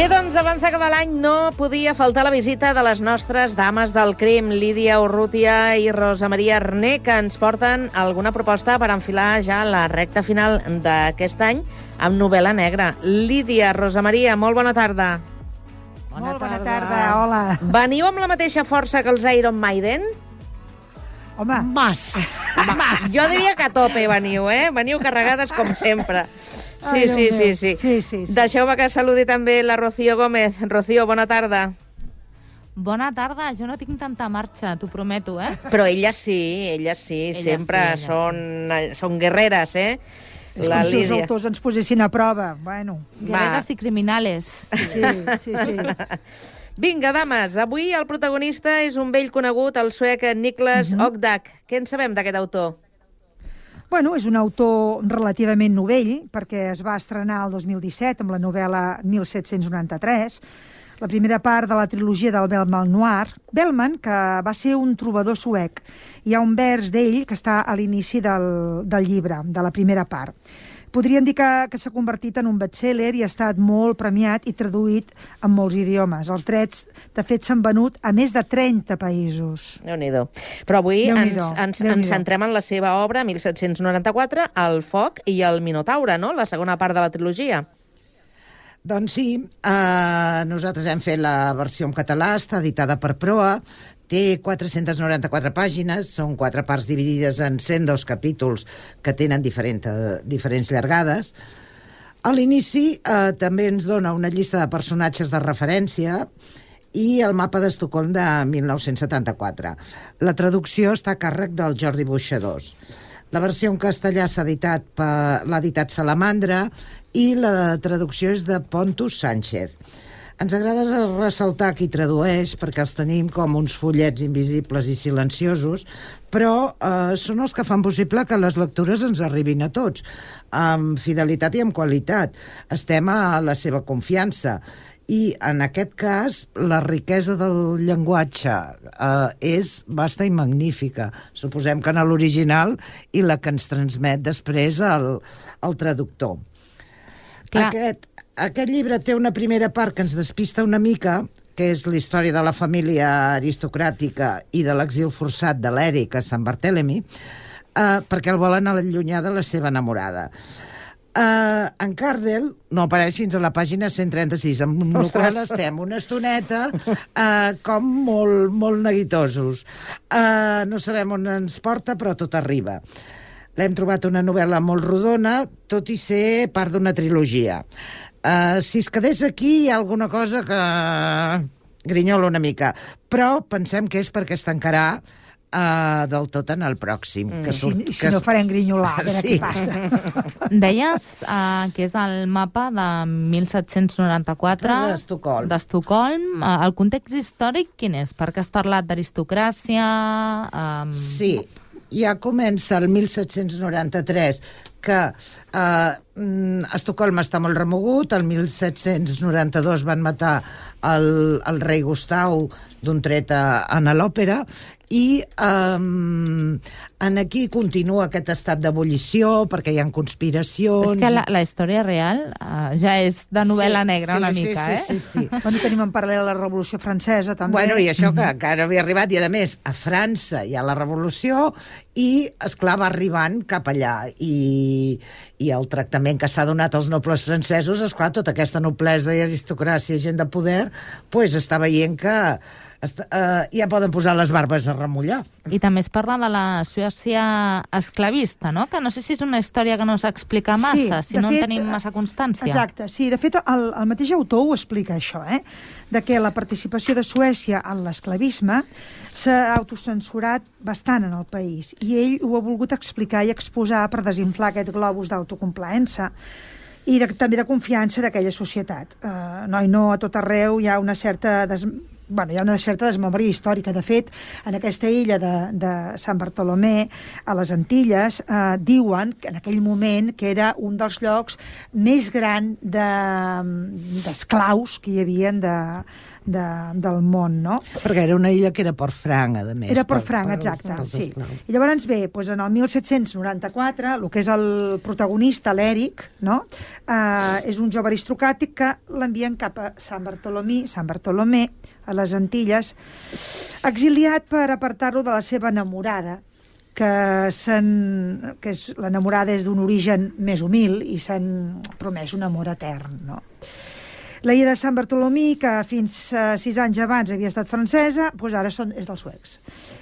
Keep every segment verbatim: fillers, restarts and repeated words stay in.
Bé, doncs, abans d'acabar l'any no podia faltar la visita de les nostres dames del crim, Lídia Urrutia i Rosa Maria Arné, que ens porten alguna proposta per enfilar ja la recta final d'aquest any amb novel·la negra. Lídia, Rosa Maria, molt bona tarda. Bona molt bona tarda. tarda, hola. Veniu amb la mateixa força que els Iron Maiden? Home, mas. mas. Jo diria que a tope veniu, eh? Veniu carregades com sempre. Sí, Ai, sí, sí, sí, sí, sí, sí. Deixeu-me que saludi també la Rocío Gómez. Rocío, bona tarda. Bona tarda, jo no tinc tanta marxa, t'ho prometo, eh? Però elles sí, elles sí, elles sempre sí, són, sí. són guerreres, eh? És la com Lídia. Si els autors ens posessin a prova. Bueno. Guerreres Va. i criminales. Sí, sí, sí. Vinga, dames, avui el protagonista és un vell conegut, el suec Niklas uh -huh. Okdak. Què en sabem d'aquest autor? Bueno, és un autor relativament novell, perquè es va estrenar el dos mil disset amb la novel·la mil set-cents noranta-tres, la primera part de la trilogia del Bellman Noir. Bellman, que va ser un trobador suec. Hi ha un vers d'ell que està a l'inici del, del llibre, de la primera part. Podríem dir que, que s'ha convertit en un bestseller i ha estat molt premiat i traduït en molts idiomes. Els drets, de fet, s'han venut a més de trenta països. Déu-n'hi-do. Però avui ens, ens, ens centrem en la seva obra, mil set-cents noranta-quatre, El foc i el Minotaure, no? La segona part de la trilogia. Doncs sí, eh, nosaltres hem fet la versió en català, està editada per Proa, té quatre-centes noranta-quatre pàgines, són quatre parts dividides en cent dos capítols que tenen diferent, eh, diferents llargades. A l'inici eh, també ens dona una llista de personatges de referència i el mapa d'Estocolm de mil nou-cents setanta-quatre. La traducció està a càrrec del Jordi Boixadors. La versió en castellà s'ha editat per l'ha editat Salamandra i la traducció és de Pontus Sánchez. Ens agrada ressaltar qui tradueix, perquè els tenim com uns fullets invisibles i silenciosos, però eh, són els que fan possible que les lectures ens arribin a tots, amb fidelitat i amb qualitat. Estem a la seva confiança. I, en aquest cas, la riquesa del llenguatge eh, és vasta i magnífica. Suposem que en l'original i la que ens transmet després el, el traductor. Aquest, aquest llibre té una primera part que ens despista una mica, que és la història de la família aristocràtica i de l'exil forçat de l'Eric a Sant Barthélemy, eh, perquè el volen allunyar de la seva enamorada. Uh, en Cardell no apareix fins a la pàgina cent trenta-sis, amb la qual estem una estoneta uh, com molt, molt neguitosos. Uh, no sabem on ens porta, però tot arriba. L'hem trobat una novel·la molt rodona, tot i ser part d'una trilogia. Uh, si es quedés aquí, hi ha alguna cosa que grinyola una mica, però pensem que és perquè es tancarà Uh, del tot en el pròxim. Mm. Que surt, si, si que... no farem grinyolar, a veure sí. què passa. Deies uh, que és el mapa de mil set-cents noranta-quatre d'Estocolm. d'Estocolm. Uh, el context històric quin és? Perquè has parlat d'aristocràcia... Um... Sí, ja comença el mil set-cents noranta-tres, que uh, Estocolm està molt remogut. El mil set-cents noranta-dos van matar el, el rei Gustau d'un tret en l'òpera, i um, en aquí continua aquest estat d'ebullició perquè hi ha conspiracions... És que la, la història real uh, ja és de novel·la sí, negra una sí, mica, sí, eh? Sí, sí, sí. Bueno, tenim en paral·lel la Revolució Francesa, també. Bueno, i això que encara no havia arribat, i a més, a França hi ha la Revolució i, esclar, va arribant cap allà, i, i el tractament que s'ha donat als nobles francesos, esclar, tota aquesta noblesa i aristocràcia i gent de poder, pues, està veient que Està, uh, ja poden posar les barbes a remullar. I també es parla de la Suècia esclavista, no? Que no sé si és una història que no s'explica massa, sí, si no fet, en tenim massa constància. Exacte, sí. De fet, el, el mateix autor ho explica, això, eh? De que la participació de Suècia en l'esclavisme s'ha autocensurat bastant en el país, i ell ho ha volgut explicar i exposar per desinflar aquest globus d'autocomplaença i de, també de confiança d'aquella societat. Uh, no i no, a tot arreu hi ha una certa des bueno, hi ha una certa desmemòria històrica. De fet, en aquesta illa de, de Sant Bartolomé, a les Antilles, eh, diuen que en aquell moment que era un dels llocs més gran d'esclaus de, que hi havia de, de, del món, no? Perquè era una illa que era Port Franc, a més. Era Port Franc, exacte, sí. I llavors bé, doncs en el mil set-cents noranta-quatre, el que és el protagonista, l'Eric, no? eh, és un jove aristocràtic que l'envien cap a Sant Bartolomé, Sant Bartolomé, a les Antilles, exiliat per apartar-lo de la seva enamorada, que, que és, l'enamorada és d'un origen més humil i s'han promès un amor etern, no? La illa de Sant Bartolomé, que fins a sis anys abans havia estat francesa, doncs ara són, és dels suecs.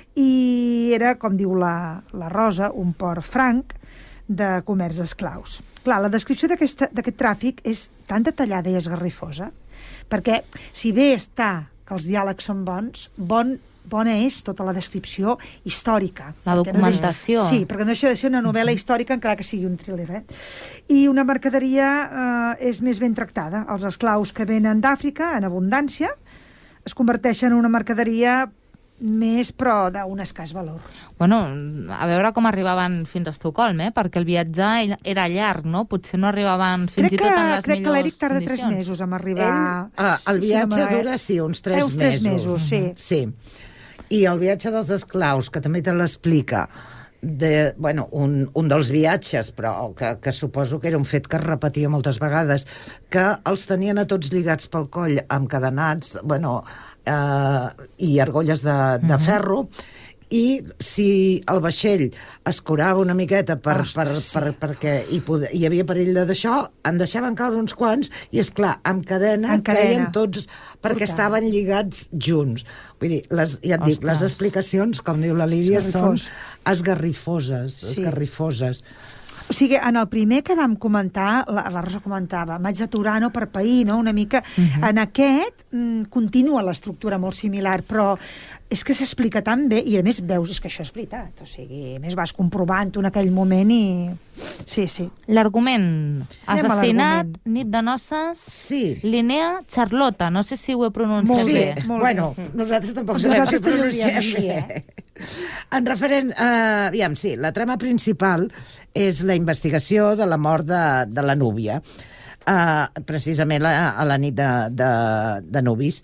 I era, com diu la, la Rosa, un port franc de comerç d'esclaus. Clar, la descripció d'aquest tràfic és tan detallada i esgarrifosa, perquè si bé està que els diàlegs són bons, bon, bona és tota la descripció històrica. La documentació. No deixa, sí, perquè no deixa de ser una novel·la històrica encara que sigui un thriller. Eh? I una mercaderia eh, és més ben tractada. Els esclaus que venen d'Àfrica, en abundància, es converteixen en una mercaderia més, però d'un escàs valor. Bueno, a veure com arribaven fins a Estocolm, eh? Perquè el viatge era llarg, no? Potser no arribaven fins crec i tot en les que, millors crec que l'Eric tarda condicions. tres mesos en arribar... Ell, ah, el viatge sí, dura, sí, uns tres, eh, uns tres mesos. mesos, sí. Sí. I el viatge dels esclaus, que també te l'explica, de, bueno, un, un dels viatges, però que, que suposo que era un fet que es repetia moltes vegades, que els tenien a tots lligats pel coll, encadenats, bueno, eh, i argolles de, de uh-huh. ferro, i si el vaixell es curava una miqueta per, Ostres, per, per, sí. perquè hi, poder, hi havia perill d'això, en deixaven caure uns quants i, és clar, amb cadena, en cadena. Caien tots perquè Portant. Estaven lligats junts. Vull dir, les, ja et dic, les explicacions, com diu la Lídia, són esgarrifoses, sí. esgarrifoses. O sigui, en el primer que vam comentar, la, la Rosa comentava, m'haig d'aturar, no, per pair, no?, una mica. Uh-huh. En aquest mm, continua l'estructura molt similar, però és que s'explica tan bé, i a més veus, és que això és veritat, o sigui, a més vas comprovant-ho en aquell moment i... Sí, sí. L'argument, assassinat, nit de noces, sí. Linnea Charlotta, no sé si ho he pronunciat molt bé. bé. Molt bueno, bé. Nosaltres tampoc sabem nosaltres si pronunciem bé. Eh? En referent, uh, aviam, sí, la trama principal és la investigació de la mort de, de la núvia, uh, precisament la, a la nit de, de, de nuvis.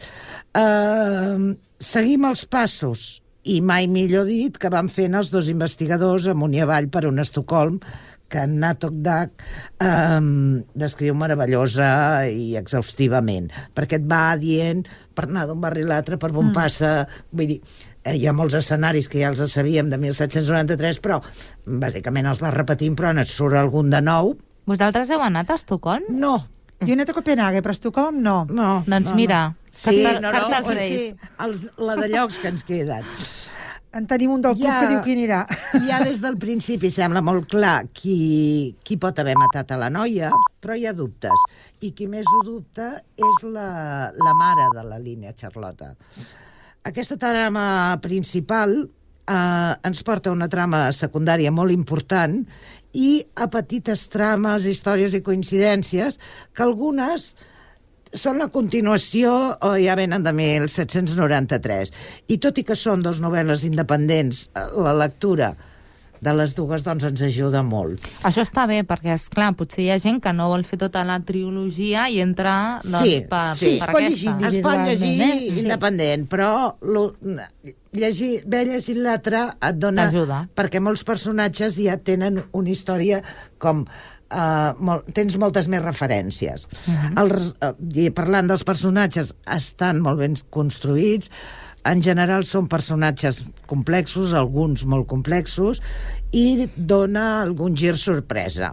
Uh, seguim els passos, i mai millor dit, que van fent els dos investigadors amunt i avall per un Estocolm, que Natok Dak eh, descriu meravellosa i exhaustivament, perquè et va dient per anar d'un barri a l'altre, per on mm. passa... Vull dir, eh, hi ha molts escenaris que ja els sabíem de mil set-cents noranta-tres, però bàsicament els vas repetint, però en et surt algun de nou. Vosaltres heu anat a Estocolm? No. Jo he anat a Copenhague, però a Estocolm no. no doncs no, mira, no. Sí, cartes, no, no, cartes sí, reis. sí. Els, la de llocs que ens queden. En tenim un del club ja, que diu qui anirà. Ja des del principi sembla molt clar qui, qui pot haver matat a la noia, però hi ha dubtes. I qui més ho dubta és la, la mare de la Linnea Charlotta. Aquesta trama principal eh, ens porta a una trama secundària molt important i a petites trames, històries i coincidències que algunes són la continuació o ja venen de mil set-cents noranta-tres. I tot i que són dos novel·les independents, la lectura de les dues doncs ens ajuda molt. Això està bé, perquè, és clar, potser hi ha gent que no vol fer tota la trilogia i entra doncs, sí, per, sí. per es aquesta. Es pot llegir eh? independent, sí. però lo, llegir, haver llegit l'altre et dona... Ajuda. Perquè molts personatges ja tenen una història com... Uh, molt, tens moltes més referències. Uh-huh. Els, uh, parlant dels personatges, estan molt ben construïts. En general són personatges complexos, alguns molt complexos, i dona algun gir sorpresa.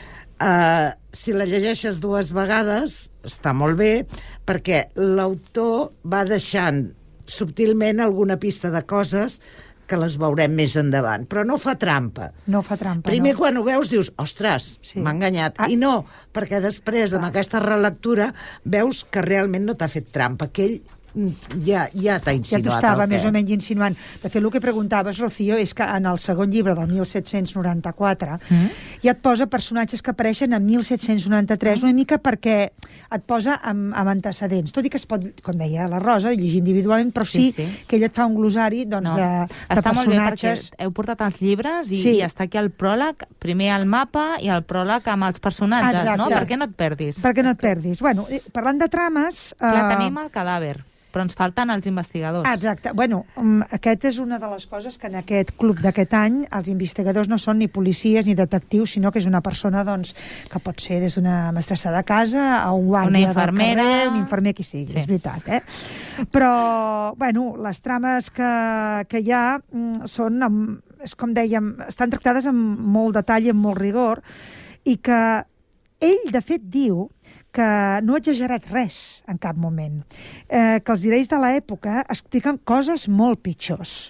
Uh, si la llegeixes dues vegades, està molt bé, perquè l'autor va deixant subtilment alguna pista de coses que les veurem més endavant, però no fa trampa. No fa trampa, Primer, no. quan ho veus, dius, ostres, sí. m'ha enganyat. Ah. I no, perquè després, amb aquesta relectura, veus que realment no t'ha fet trampa, que ell ja, ja t'ha insinuat. Ja t'ho estava el més què. o menys insinuant. De fet, el que preguntaves, Rocío, és que en el segon llibre del mil set-cents noranta-quatre mm. ja et posa personatges que apareixen en mil set-cents noranta-tres, mm. una mica perquè et posa amb, amb antecedents. Tot i que es pot, com deia la Rosa, llegir individualment, però sí, sí, sí. que ella et fa un glosari doncs, no. de, de està personatges... molt bé perquè heu portat els llibres i, sí. i està aquí el pròleg, primer el mapa i el pròleg amb els personatges, Exacte. no? Per què no et perdis? Per què no et perdis? Bueno, parlant de trames... Clar, eh... tenim el cadàver, però ens falten els investigadors. Exacte. Bueno, aquest és una de les coses que en aquest club d'aquest any els investigadors no són ni policies ni detectius, sinó que és una persona doncs, que pot ser des d'una mestressa de casa a un guàrdia del carrer, un infermer, qui sigui, sí. És veritat, eh? Però, bueno, les trames que, que hi ha són, és com dèiem, estan tractades amb molt detall i amb molt rigor, i que ell, de fet, diu que no ha exagerat res en cap moment, eh, que els diaris de l'època expliquen coses molt pitjors.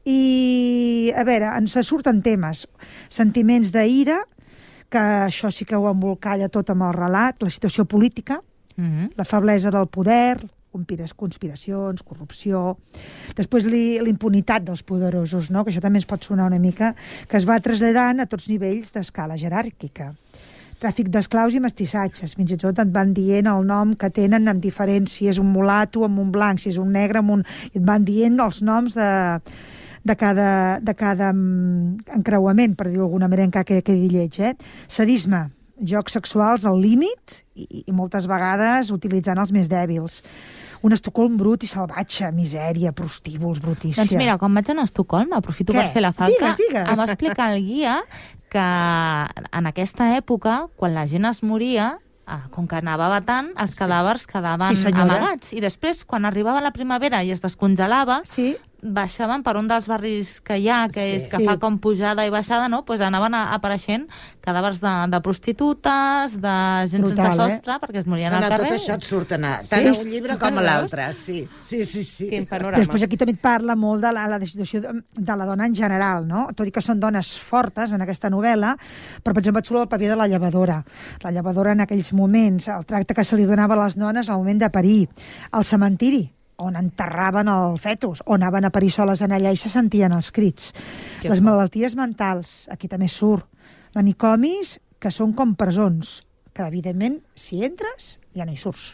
I, a veure, ens surten temes, sentiments d'ira, que això sí que ho embolcalla tot amb el relat, la situació política, mm-hmm. la feblesa del poder, conspiracions, corrupció, després li, l'impunitat dels poderosos, no? Que això també ens pot sonar una mica, que es va traslladant a tots nivells d'escala jeràrquica. Tràfic d'esclaus i mestissatges. Fins i tot et van dient el nom que tenen amb diferents, si és un mulato amb un blanc, si és un negre amb un... I et van dient els noms de, de cada, de cada encreuament, per dir-ho d'alguna manera, que quedi lleig. Eh? Sadisme, jocs sexuals al límit i, i moltes vegades utilitzant els més dèbils. Un Estocolm brut i salvatge, misèria, prostíbuls, brutícia. Doncs mira, quan vaig anar a Estocolm, aprofito Què? per fer la falca, digues, digues. em va explicar el guia que en aquesta època, quan la gent es moria, com que nevava tant, els cadàvers quedaven sí, amagats. I després, quan arribava la primavera i es descongelava, sí. baixaven per un dels barris que hi ha, que, sí. és, que sí. fa com pujada i baixada, no? Pues anaven a, apareixent cadàvers de, de prostitutes, de gent Brutal, sense sostre, eh? Perquè es morien no, al no, carrer. Tot això et surt a anar, tant sí. a un llibre com a l'altre. Sí, sí, sí. sí. Quin panorama. Després aquí també et parla molt de la, la situació de, de la dona en general, no? Tot i que són dones fortes en aquesta novel·la, però per exemple et surt el paper de la llevadora. La llevadora en aquells moments, el tracte que se li donava a les dones al moment de parir, el cementiri, on enterraven el fetus, on anaven a parir soles en allà i se sentien els crits. Que les malalties mentals, aquí també surt. Manicomis que són com presons, que evidentment, si entres, ja no hi surts.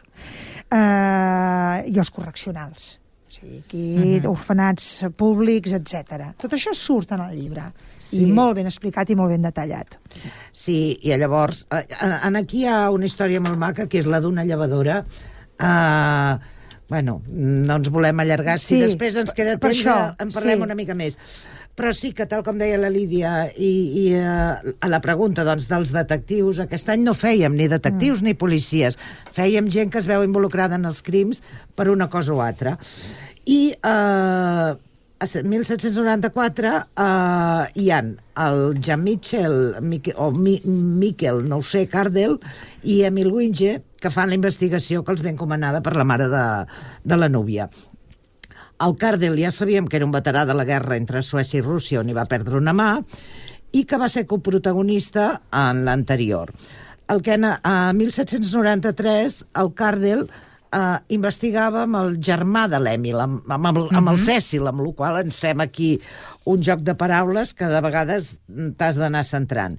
Uh, I els correccionals. O sigui, aquí, uh-huh. orfenats públics, etcètera. Tot això surt en el llibre. Sí. I molt ben explicat i molt ben detallat. Sí, i llavors, eh, en aquí hi ha una història molt maca, que és la d'una llevadora. Eh... Bueno, no ens volem allargar. Si sí, després ens queda temps, això, en parlem sí. una mica més. Però sí que, tal com deia la Lídia, i, i uh, a la pregunta doncs, dels detectius, aquest any no fèiem ni detectius mm. ni policies. Fèiem gent que es veu involucrada en els crims per una cosa o altra. I uh, a mil set-cents noranta-quatre uh, hi ha el Jean-Michel, o Mi, Miquel, no ho sé, Cardel, i Emil Winge, que fan la investigació que els ve encomanada per la mare de, de la núvia. El Cardel ja sabíem que era un veterà de la guerra entre Suècia i Rússia, on hi va perdre una mà, i que va ser coprotagonista en l'anterior. El que a, a mil set-cents noranta-tres el Cardel eh, investigava amb el germà de l'Emil, amb, amb, amb, amb el Cecil, amb el qual ens fem aquí un joc de paraules que de vegades t'has d'anar centrant.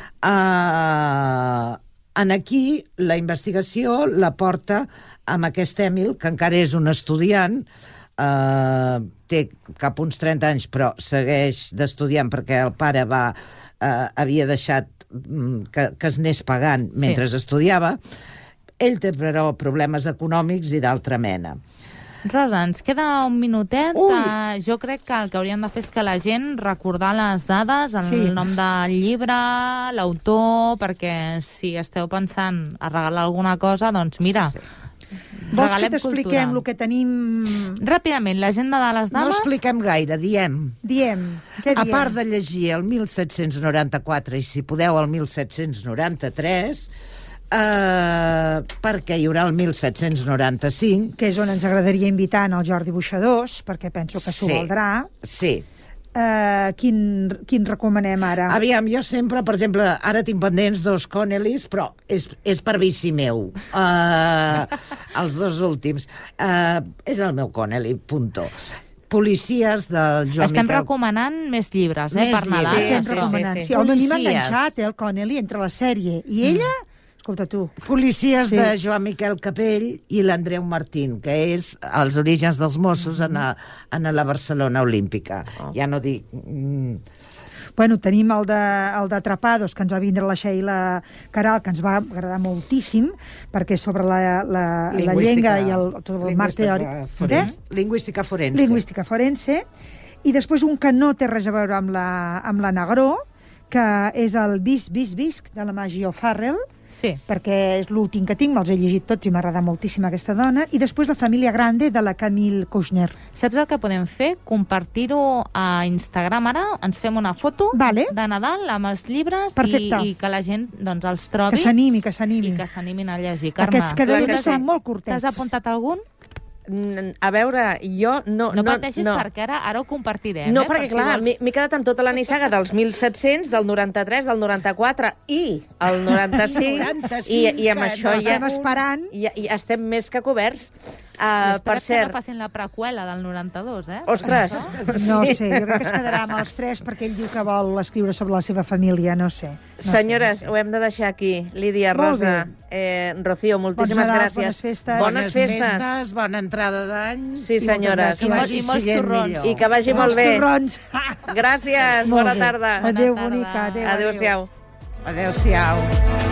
Uh, en aquí la investigació la porta amb aquest Emil, que encara és un estudiant, uh, té cap uns trenta anys, però segueix d'estudiant perquè el pare va, uh, havia deixat um, que, que es anés pagant mentre sí. estudiava. Ell té, però, problemes econòmics i d'altra mena. Rosa, ens queda un minutet. Uh, jo crec que el que hauríem de fer és que la gent recordar les dades, el sí. nom del llibre, l'autor, perquè si esteu pensant a regalar alguna cosa, doncs mira, sí. Vols que t'expliquem el que tenim... Ràpidament, l'agenda de les dames... No expliquem gaire, diem. Diem. Què diem? A part de llegir el mil set-cents noranta-quatre i, si podeu, el mil set-cents noranta-tres... Uh, perquè hi haurà el mil set-cents noranta-cinc, que és on ens agradaria invitar en el Jordi Buixadors, perquè penso que s'ho sí, voldrà. Sí. Uh, quin, quin recomanem ara? Aviam, jo sempre, per exemple, ara tinc pendents dos Connellys, però és, és per vici meu. Uh, els dos últims. Uh, és el meu Connelly, punto. Policies del Joan Estem Miquel... recomanant més llibres, eh, Més per Nadal. Sí, estem sí, recomanant. sí, sí. Sí, home, a mi m'ha Policies. enganxat, eh, el Connelly, entre la sèrie i ella... Escolta, tu. Policies Sí. de Joan Miquel Capell i l'Andreu Martín, que és els orígens dels Mossos en, a, en a la Barcelona Olímpica. Oh. Ja no dic... Mm, Bueno, tenim el de, el d'Atrapados, que ens va vindre la Sheila Caral, que ens va agradar moltíssim, perquè sobre la, la, la llengua i el, sobre el marc teòric... Forense. Lingüística forense. Lingüística forense. I després un que no té res a veure amb la, amb la Negró, que és el Bis, Bis, Bisc, de la Maggie O'Farrell, Sí. perquè és l'últim que tinc, me'ls he llegit tots i m'agrada moltíssim aquesta dona, i després La família grande, de la Camille Kouchner. Saps el que podem fer? Compartir-ho a Instagram ara, ens fem una foto Vale. de Nadal amb els llibres i, Perfecte. i que la gent doncs, els trobi Que s'animi, que i s'animi. que s'animin a llegir. Carme, Aquests cada Clar llibre que sí. són molt curtets. t'has apuntat algun? Mm, A veure, jo no... No, no pateixis no. perquè ara, ara ho compartirem. No, eh, perquè, per si clar, vols. m'he m'he quedat amb tota la nissaga dels mil set-cents, del noranta-tres, del noranta-quatre i el noranta-cinc, noranta-cinc, i, i amb que això no ja, Estem esperant. ja, ja estem més que coberts. I Uh, espera't per que cert, no facin la preqüela del noranta-dos, eh? ostres, No sé, jo crec que es quedarà amb els tres perquè ell diu que vol escriure sobre la seva família, no sé. No senyores, sé, no sé. ho hem de deixar aquí. Lídia, Molt Rosa, eh, Rocío, moltíssimes Bons Nadals, gràcies. bones festes. Bones festes. festes, bona entrada d'any. Sí, senyores. gràcies. I, molts, vagi I molts siguent torrons. millor. I que vagi molt Els bé. torrons. Gràcies, Molt bona bé. tarda. Adéu, Bona tarda. bonica. Adéu, adéu. Adéu-siau. Adéu-siau.